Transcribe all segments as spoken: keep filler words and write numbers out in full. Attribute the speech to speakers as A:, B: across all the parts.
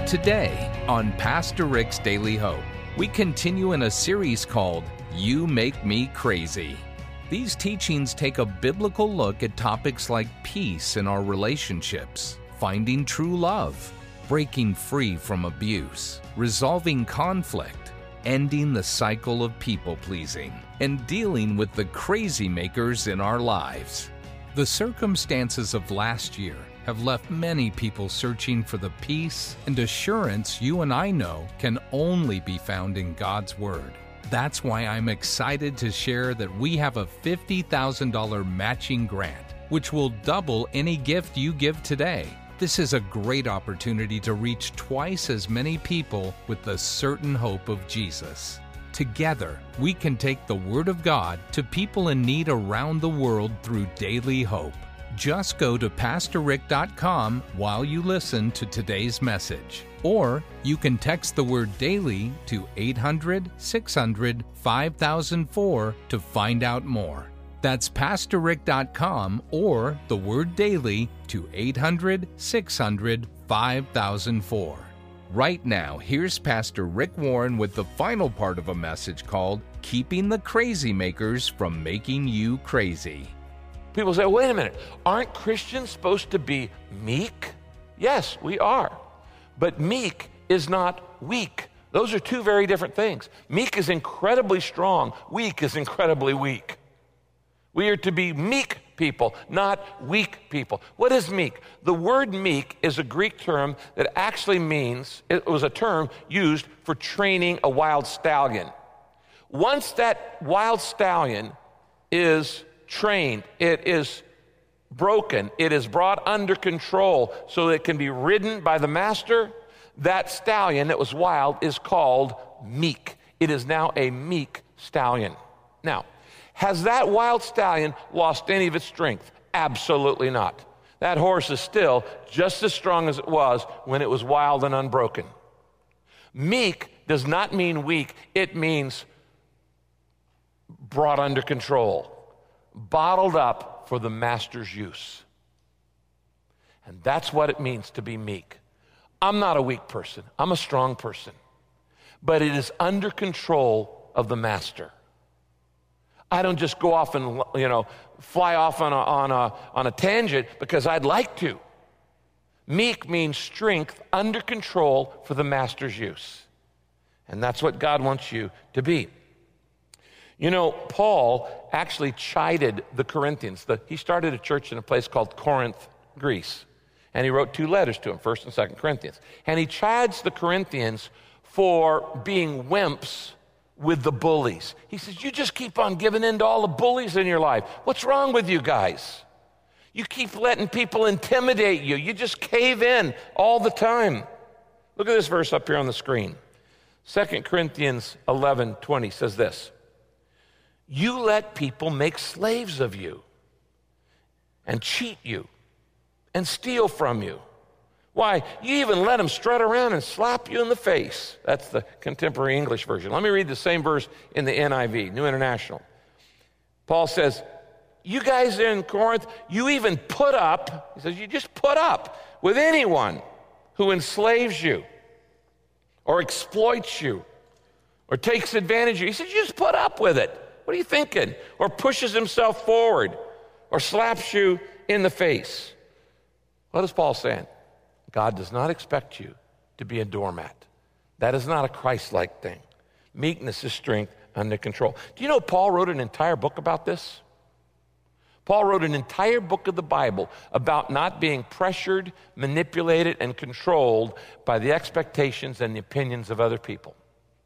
A: Today on Pastor Rick's Daily Hope, we continue in a series called You Make Me Crazy. These teachings take a biblical look at topics like peace in our relationships, finding true love, breaking free from abuse, resolving conflict, ending the cycle of people-pleasing, and dealing with the crazy makers in our lives. The circumstances of last year have left many people searching for the peace and assurance you and I know can only be found in God's Word. That's why I'm excited to share that we have a fifty thousand dollars matching grant, which will double any gift you give today. This is a great opportunity to reach twice as many people with the certain hope of Jesus. Together, we can take the Word of God to people in need around the world through Daily Hope. Just go to pastor rick dot com while you listen to today's message. Or you can text the word DAILY to eight hundred, six hundred, five thousand four to find out more. That's pastor rick dot com or the word DAILY to eight hundred, six hundred, five thousand four. Right now, here's Pastor Rick Warren with the final part of a message called Keeping the Crazy Makers from Making You Crazy.
B: People say, wait a minute, aren't Christians supposed to be meek? Yes, we are. But meek is not weak. Those are two very different things. Meek is incredibly strong. Weak is incredibly weak. We are to be meek people, not weak people. What is meek? The word meek is a Greek term that actually means, it was a term used for training a wild stallion. Once that wild stallion is trained, it is broken, it is brought under control so that it can be ridden by the master, that stallion that was wild is called meek. It is now a meek stallion. Now, has that wild stallion lost any of its strength? Absolutely not. That horse is still just as strong as it was when it was wild and unbroken. Meek does not mean weak, it means brought under control, bottled up for the master's use. And that's what it means to be meek. I'm not a weak person, I'm a strong person, but it is under control of the master. I don't just go off and, you know, fly off on a, on a, on a tangent because I'd like to. Meek means strength under control for the master's use. And that's what God wants you to be. You know, Paul actually chided the Corinthians. The, he started a church in a place called Corinth, Greece. And he wrote two letters to them, First and Second Corinthians. And he chides the Corinthians for being wimps with the bullies. He says, you just keep on giving in to all the bullies in your life. What's wrong with you guys? You keep letting people intimidate you. You just cave in all the time. Look at this verse up here on the screen. Second Corinthians eleven twenty says this. You let people make slaves of you and cheat you and steal from you. Why, you even let them strut around and slap you in the face. That's the contemporary English version. Let me read the same verse in the N I V, New International. Paul says, you guys in Corinth, you even put up, he says, you just put up with anyone who enslaves you or exploits you or takes advantage of you. He says, you just put up with it. What are you thinking? Or pushes himself forward or slaps you in the face. What is Paul saying? God does not expect you to be a doormat. That is not a Christ-like thing. Meekness is strength under control. Do you know Paul wrote an entire book about this? Paul wrote an entire book of the Bible about not being pressured, manipulated, and controlled by the expectations and the opinions of other people.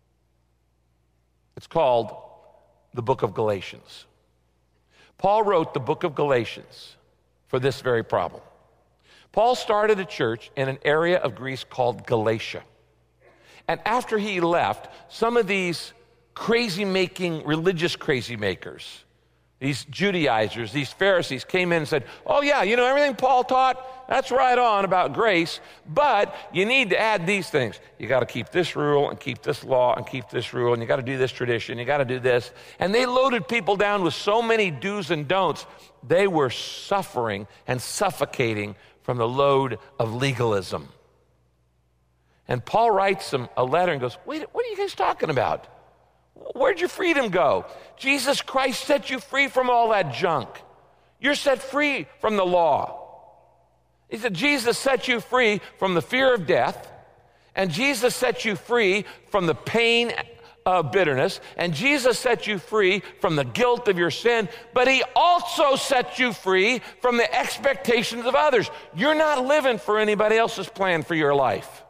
B: It's called the book of Galatians. Paul wrote the book of Galatians for this very problem. Paul started a church in an area of Greece called Galatia. And after he left, some of these crazy-making, religious crazy-makers, these Judaizers, these Pharisees came in and said, oh yeah, you know everything Paul taught? That's right on about grace, but you need to add these things. You got to keep this rule and keep this law and keep this rule, and you got to do this tradition, you got to do this. And they loaded people down with so many do's and don'ts, they were suffering and suffocating from the load of legalism. And Paul writes them a letter and goes, wait, what are you guys talking about? Where'd your freedom go? Jesus Christ set you free from all that junk. You're set free from the law. He said, Jesus set you free from the fear of death, and Jesus set you free from the pain of bitterness, and Jesus set you free from the guilt of your sin, but he also set you free from the expectations of others. You're not living for anybody else's plan for your life.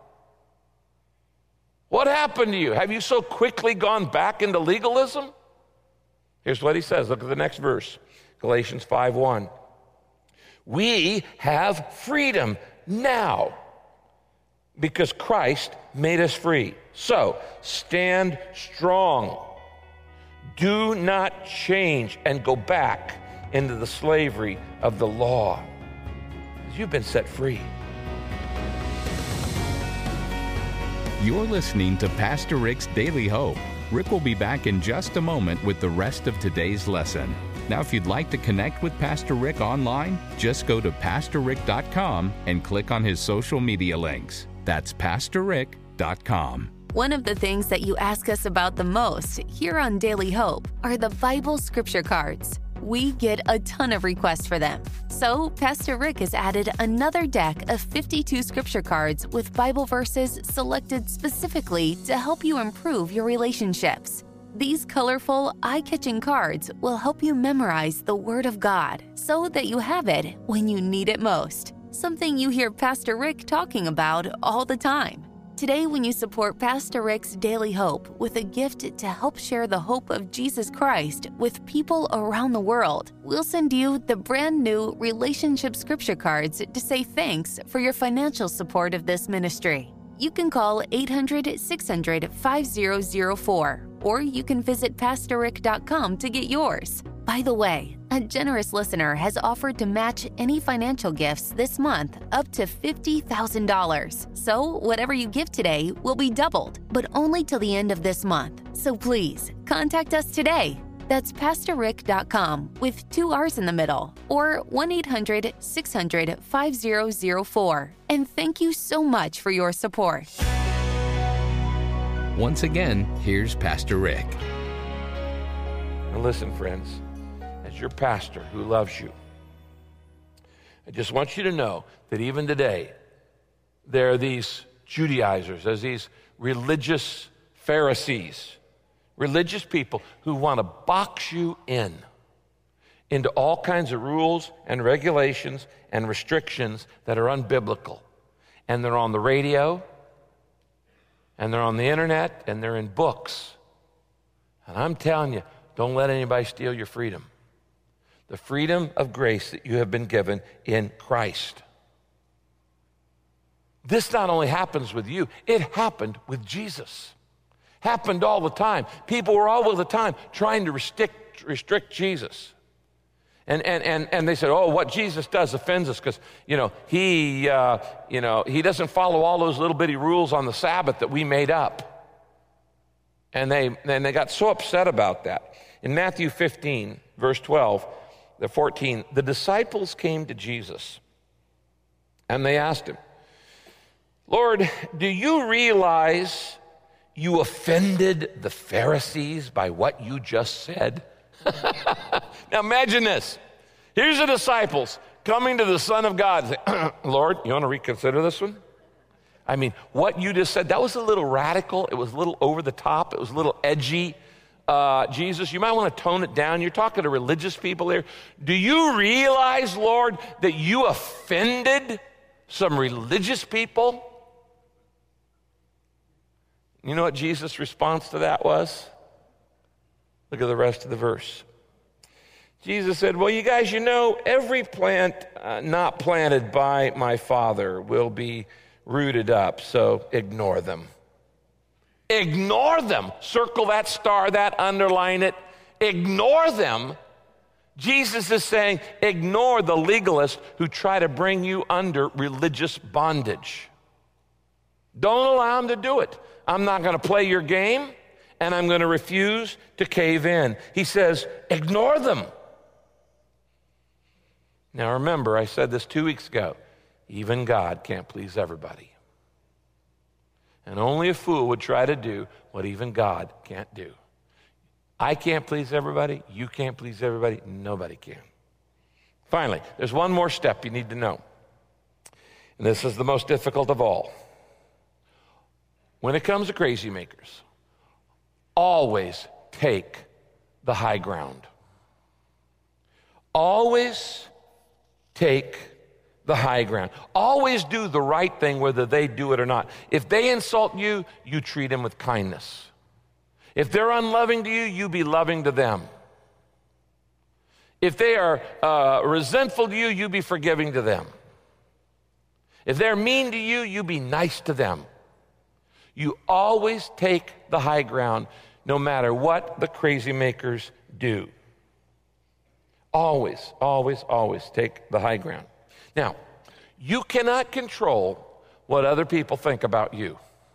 B: What happened to you? Have you so quickly gone back into legalism? Here's what he says. Look at the next verse. Galatians five one. We have freedom now because Christ made us free. So stand strong. Do not change and go back into the slavery of the law. You've been set free.
A: You're listening to Pastor Rick's Daily Hope. Rick will be back in just a moment with the rest of today's lesson. Now, if you'd like to connect with Pastor Rick online, just go to pastor rick dot com and click on his social media links. That's pastor rick dot com.
C: One of the things that you ask us about the most here on Daily Hope are the Bible scripture cards. We get a ton of requests for them. So Pastor Rick has added another deck of fifty-two scripture cards with Bible verses selected specifically to help you improve your relationships. These colorful, eye-catching cards will help you memorize the Word of God so that you have it when you need it most. Something you hear Pastor Rick talking about all the time. Today, when you support Pastor Rick's Daily Hope with a gift to help share the hope of Jesus Christ with people around the world, we'll send you the brand new Relationship Scripture Cards to say thanks for your financial support of this ministry. You can call eight hundred, six hundred, five zero zero four, or you can visit pastor rick dot com to get yours. By the way, a generous listener has offered to match any financial gifts this month up to fifty thousand dollars. So whatever you give today will be doubled, but only till the end of this month. So please, contact us today. That's pastor rick dot com with two R's in the middle, or one eight hundred, six hundred, five zero zero four. And thank you so much for your support.
A: Once again, here's Pastor Rick.
B: Now listen, friends, as your pastor who loves you, I just want you to know that even today, there are these Judaizers, there's these religious Pharisees, religious people who want to box you in into all kinds of rules and regulations and restrictions that are unbiblical. And they're on the radio, and they're on the internet, and they're in books. And I'm telling you, don't let anybody steal your freedom. The freedom of grace that you have been given in Christ. This not only happens with you, it happened with Jesus. Happened all the time. People were all the time trying to restrict, restrict Jesus. And, and, and, and they said, oh, what Jesus does offends us because, you know, he, uh, you know, he doesn't follow all those little bitty rules on the Sabbath that we made up. And they, and they got so upset about that. In Matthew fifteen, verse twelve, the fourteen, the disciples came to Jesus and they asked him, Lord, do you realize you offended the Pharisees by what you just said? Now imagine this. Here's the disciples coming to the Son of God and say, Lord, you want to reconsider this one? I mean, what you just said, that was a little radical. It was a little over the top. It was a little edgy. Uh, Jesus, you might want to tone it down. You're talking to religious people here. Do you realize, Lord, that you offended some religious people? You know what Jesus' response to that was? Look at the rest of the verse. Jesus said, well, you guys, you know, every plant uh, not planted by my Father will be rooted up, so ignore them. Ignore them. Circle that, star that, underline it. Ignore them. Jesus is saying, ignore the legalists who try to bring you under religious bondage. Don't allow them to do it. I'm not going to play your game, and I'm going to refuse to cave in. He says, ignore them. Now remember, I said this two weeks ago, even God can't please everybody. And only a fool would try to do what even God can't do. I can't please everybody. You can't please everybody. Nobody can. Finally, there's one more step you need to know. And this is the most difficult of all. When it comes to crazy makers, always take the high ground. Always take the high ground. Always do the right thing whether they do it or not. If they insult you, you treat them with kindness. If they're unloving to you, you be loving to them. If they are uh, resentful to you, you be forgiving to them. If they're mean to you, you be nice to them. You always take the high ground no matter what the crazy makers do. Always, always, always take the high ground. Now, you cannot control what other people think about you.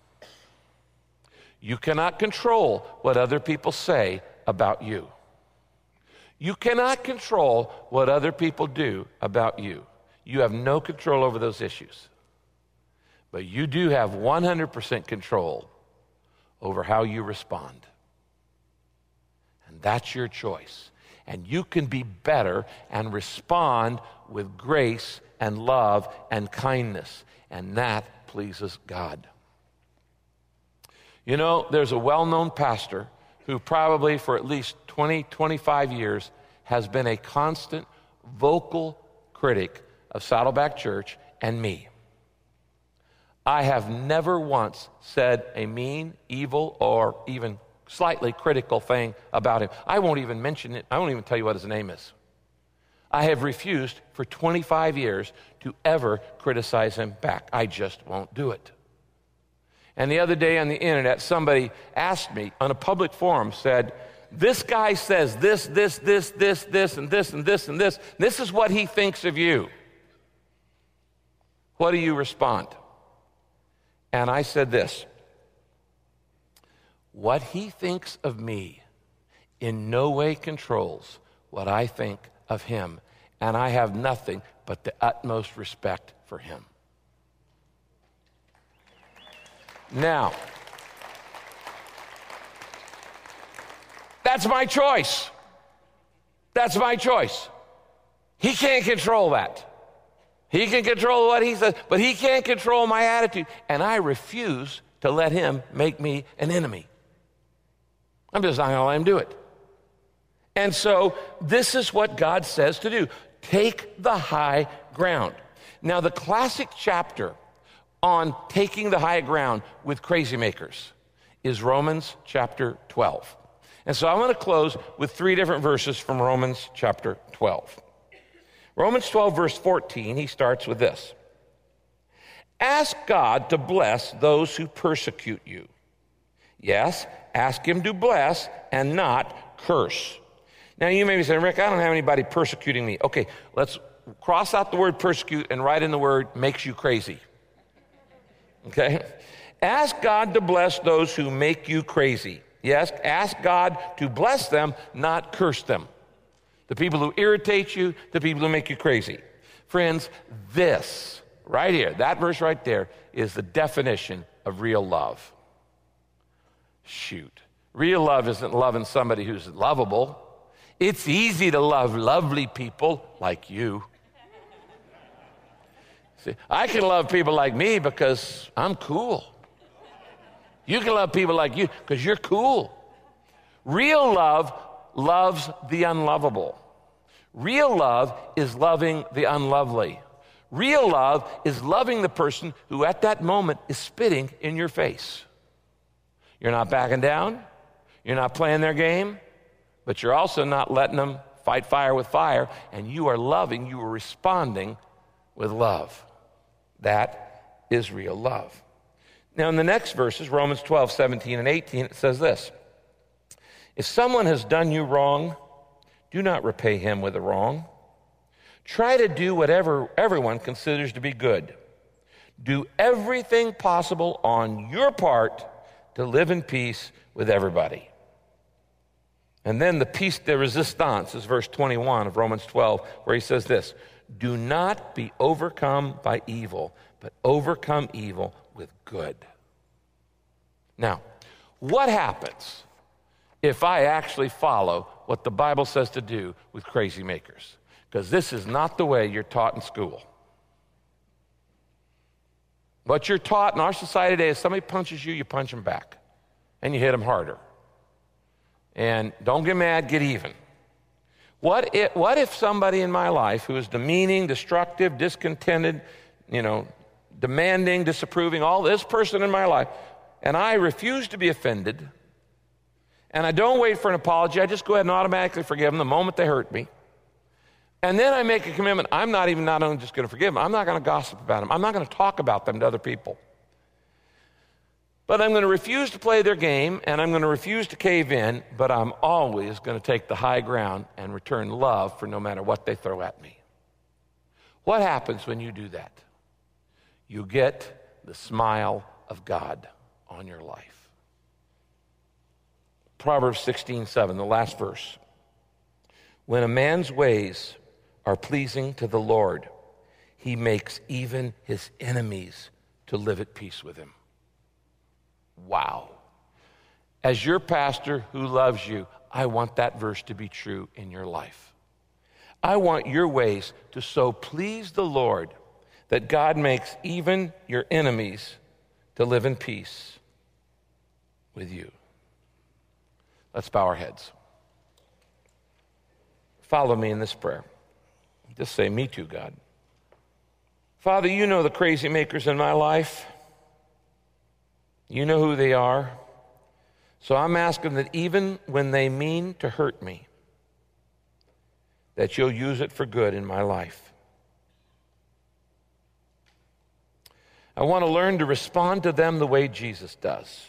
B: You cannot control what other people say about you. You cannot control what other people do about you. You have no control over those issues. But you do have one hundred percent control over how you respond. And that's your choice. And you can be better and respond with grace and love and kindness. And that pleases God. You know, there's a well-known pastor who probably for at least twenty, twenty-five years has been a constant vocal critic of Saddleback Church and me. I have never once said a mean, evil, or even slightly critical thing about him. I won't even mention it. I won't even tell you what his name is. I have refused for twenty-five years to ever criticize him back. I just won't do it. And the other day on the internet, somebody asked me on a public forum, said, this guy says this, this, this, this, this, and this, and this, and this. This is what he thinks of you. What do you respond? And I said this, what he thinks of me in no way controls what I think of him, and I have nothing but the utmost respect for him. Now, that's my choice. That's my choice. He can't control that. He can control what he says, but he can't control my attitude. And I refuse to let him make me an enemy. I'm just not going to let him do it. And so this is what God says to do. Take the high ground. Now, the classic chapter on taking the high ground with crazy makers is Romans chapter twelve. And so I want to close with three different verses from Romans chapter twelve. Romans twelve, verse fourteen, he starts with this. Ask God to bless those who persecute you. Yes, ask him to bless and not curse. Now you may be saying, Rick, I don't have anybody persecuting me. Okay, let's cross out the word persecute and write in the word makes you crazy. Okay? Ask God to bless those who make you crazy. Yes, ask God to bless them, not curse them. The people who irritate you, the people who make you crazy. Friends, this right here, that verse right there, is the definition of real love. Shoot. Real love isn't loving somebody who's lovable. It's easy to love lovely people like you. See, I can love people like me because I'm cool. You can love people like you because you're cool. Real love loves the unlovable. Real love is loving the unlovely. Real love is loving the person who at that moment is spitting in your face. You're not backing down. You're not playing their game, but you're also not letting them fight fire with fire, and you are loving, you are responding with love. That is real love. Now, in the next verses, Romans twelve, seventeen, and eighteen, it says this. If someone has done you wrong, do not repay him with a wrong. Try to do whatever everyone considers to be good. Do everything possible on your part to live in peace with everybody. And then the piece de resistance is verse twenty-one of Romans twelve, where he says this, do not be overcome by evil, but overcome evil with good. Now, what happens if I actually follow what the Bible says to do with crazy makers? Because this is not the way you're taught in school. What you're taught in our society today is somebody punches you, you punch them back, and you hit them harder. And don't get mad, get even. What if, what if somebody in my life who is demeaning, destructive, discontented, you know, demanding, disapproving, all this person in my life, and I refuse to be offended, and I don't wait for an apology, I just go ahead and automatically forgive them the moment they hurt me. And then I make a commitment, I'm not even not only just going to forgive them, I'm not going to gossip about them. I'm not going to talk about them to other people. But I'm going to refuse to play their game, and I'm going to refuse to cave in, but I'm always going to take the high ground and return love for no matter what they throw at me. What happens when you do that? You get the smile of God on your life. Proverbs sixteen seven, the last verse. When a man's ways are pleasing to the Lord, he makes even his enemies to live at peace with him. Wow. As your pastor who loves you, I want that verse to be true in your life. I want your ways to so please the Lord that God makes even your enemies to live in peace with you. Let's bow our heads. Follow me in this prayer. Just say, me too, God. Father, you know the crazy makers in my life. You know who they are. So I'm asking that even when they mean to hurt me, that you'll use it for good in my life. I want to learn to respond to them the way Jesus does.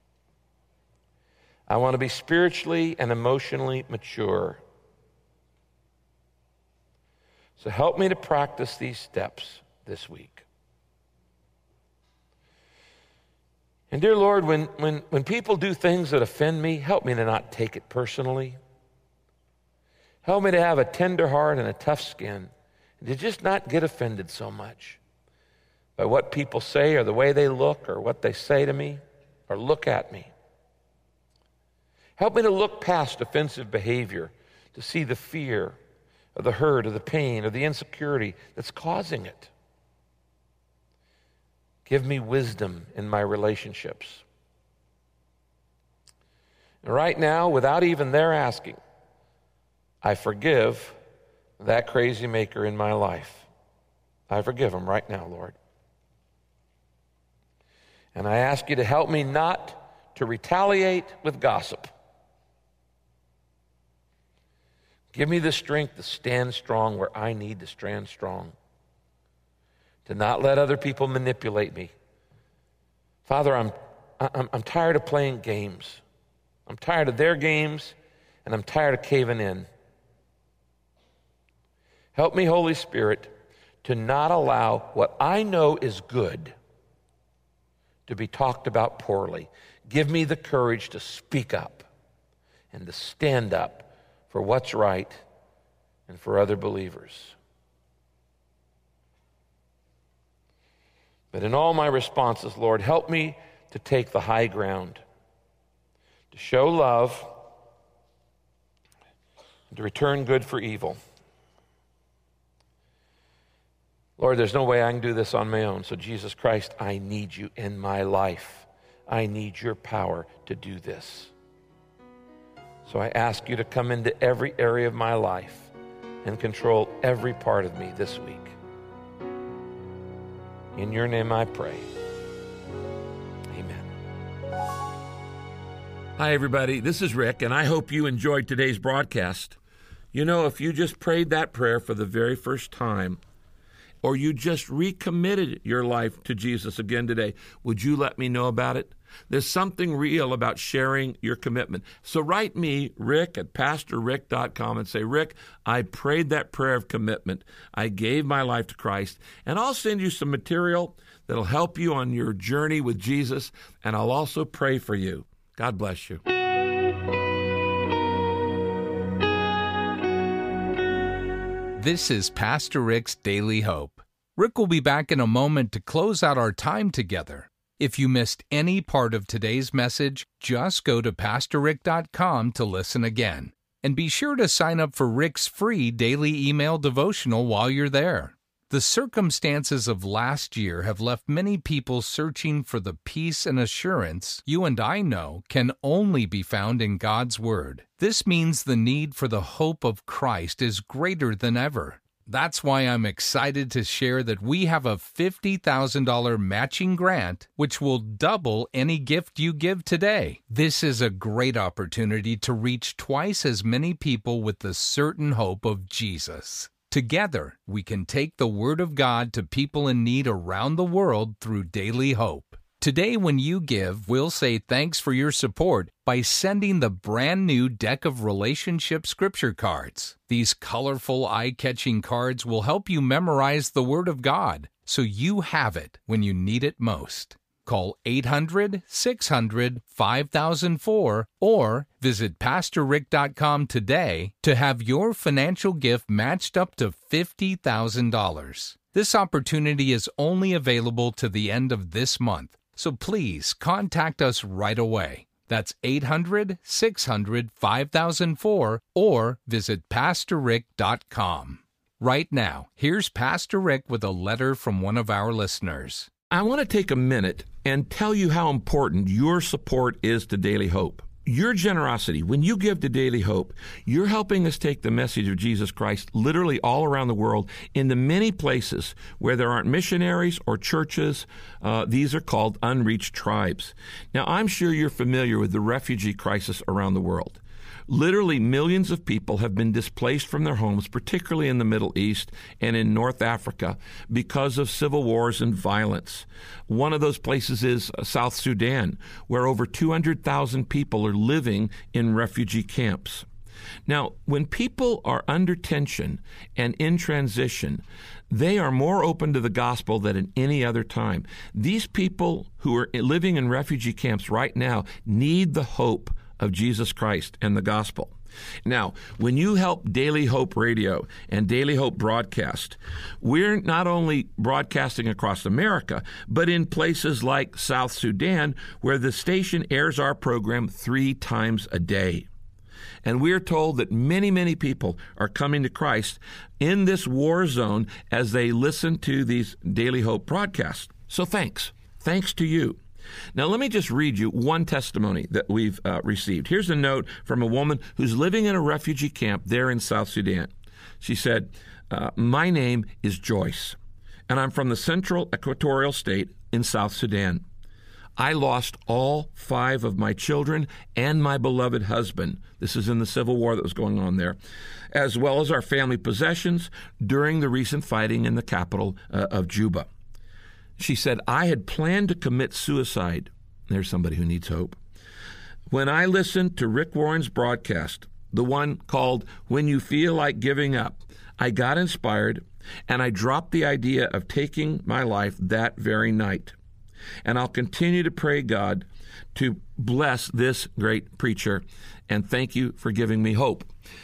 B: I want to be spiritually and emotionally mature. So help me to practice these steps this week. And dear Lord, when, when, when people do things that offend me, help me to not take it personally. Help me to have a tender heart and a tough skin, and to just not get offended so much by what people say or the way they look or what they say to me or look at me. Help me to look past offensive behavior to see the fear or the hurt or the pain or the insecurity that's causing it. Give me wisdom in my relationships. And right now, without even their asking, I forgive that crazy maker in my life. I forgive him right now, Lord. And I ask you to help me not to retaliate with gossip. Give me the strength to stand strong where I need to stand strong. To not let other people manipulate me. Father, I'm, I'm, I'm tired of playing games. I'm tired of their games, and I'm tired of caving in. Help me, Holy Spirit, to not allow what I know is good to be talked about poorly. Give me the courage to speak up and to stand up for what's right and for other believers. But in all my responses, Lord, help me to take the high ground, to show love, and to return good for evil. Lord, there's no way I can do this on my own. So Jesus Christ, I need you in my life. I need your power to do this. So I ask you to come into every area of my life and control every part of me this week. In your name I pray. Amen.
D: Hi, everybody. This is Rick, and I hope you enjoyed today's broadcast. You know, if you just prayed that prayer for the very first time, or you just recommitted your life to Jesus again today, would you let me know about it? There's something real about sharing your commitment. So write me, Rick, at pastor rick dot com and say, Rick, I prayed that prayer of commitment. I gave my life to Christ, and I'll send you some material that'll help you on your journey with Jesus, and I'll also pray for you. God bless you.
A: This is Pastor Rick's Daily Hope. Rick will be back in a moment to close out our time together. If you missed any part of today's message, just go to pastor rick dot com to listen again. And be sure to sign up for Rick's free daily email devotional while you're there. The circumstances of last year have left many people searching for the peace and assurance you and I know can only be found in God's Word. This means the need for the hope of Christ is greater than ever. That's why I'm excited to share that we have a fifty thousand dollars matching grant, which will double any gift you give today. This is a great opportunity to reach twice as many people with the certain hope of Jesus. Together, we can take the Word of God to people in need around the world through Daily Hope. Today, when you give, we'll say thanks for your support by sending the brand new deck of relationship scripture cards. These colorful, eye-catching cards will help you memorize the Word of God, so you have it when you need it most. Call eight hundred, six hundred, five thousand four or visit pastor rick dot com today to have your financial gift matched up to fifty thousand dollars. This opportunity is only available to the end of this month, so please contact us right away. That's eight hundred, six hundred, five thousand four or visit pastor rick dot com. Right now, here's Pastor Rick with a letter from one of our listeners.
D: I want to take a minute and tell you how important your support is to Daily Hope. Your generosity, when you give to Daily Hope, you're helping us take the message of Jesus Christ literally all around the world into many places where there aren't missionaries or churches. Uh, these are called unreached tribes. Now, I'm sure you're familiar with the refugee crisis around the world. Literally millions of people have been displaced from their homes, particularly in the Middle East and in North Africa, because of civil wars and violence. One of those places is South Sudan, where over two hundred thousand people are living in refugee camps. Now, when people are under tension and in transition, they are more open to the gospel than at any other time. These people who are living in refugee camps right now need the hope of Jesus Christ and the gospel. Now, when you help Daily Hope Radio and Daily Hope Broadcast, we're not only broadcasting across America, but in places like South Sudan, where the station airs our program three times a day. And we're told that many, many people are coming to Christ in this war zone as they listen to these Daily Hope broadcasts. So thanks. Thanks to you. Now, let me just read you one testimony that we've uh, received. Here's a note from a woman who's living in a refugee camp there in South Sudan. She said, uh, my name is Joyce, and I'm from the Central Equatorial State in South Sudan. I lost all five of my children and my beloved husband. This is in the civil war that was going on there, as well as our family possessions during the recent fighting in the capital uh, of Juba. She said, I had planned to commit suicide. There's somebody who needs hope. When I listened to Rick Warren's broadcast, the one called When You Feel Like Giving Up, I got inspired, and I dropped the idea of taking my life that very night. And I'll continue to pray God to bless this great preacher, and thank you for giving me hope.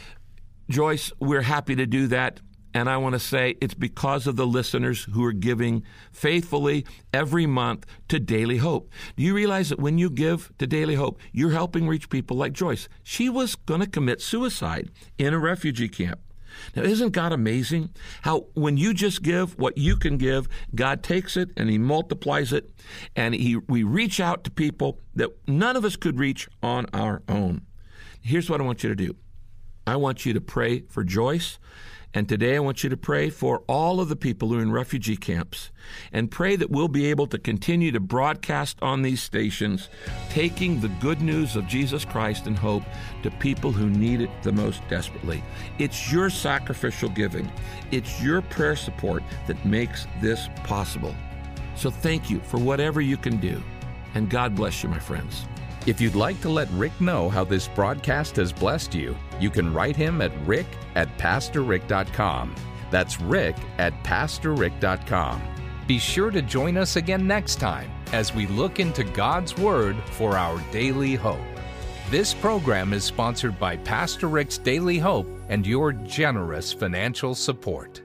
D: Joyce, we're happy to do that. And I want to say it's because of the listeners who are giving faithfully every month to Daily Hope. Do you realize that when you give to Daily Hope, you're helping reach people like Joyce? She was going to commit suicide in a refugee camp. Now, isn't God amazing? How when you just give what you can give, God takes it and He multiplies it, and he, we reach out to people that none of us could reach on our own. Here's what I want you to do. I want you to pray for Joyce. And today I want you to pray for all of the people who are in refugee camps, and pray that we'll be able to continue to broadcast on these stations, taking the good news of Jesus Christ and hope to people who need it the most desperately. It's your sacrificial giving. It's your prayer support that makes this possible. So thank you for whatever you can do, and God bless you, my friends.
A: If you'd like to let Rick know how this broadcast has blessed you, you can write him at rick at pastor rick dot com. That's rick at pastor rick dot com. Be sure to join us again next time as we look into God's Word for our daily hope. This program is sponsored by Pastor Rick's Daily Hope and your generous financial support.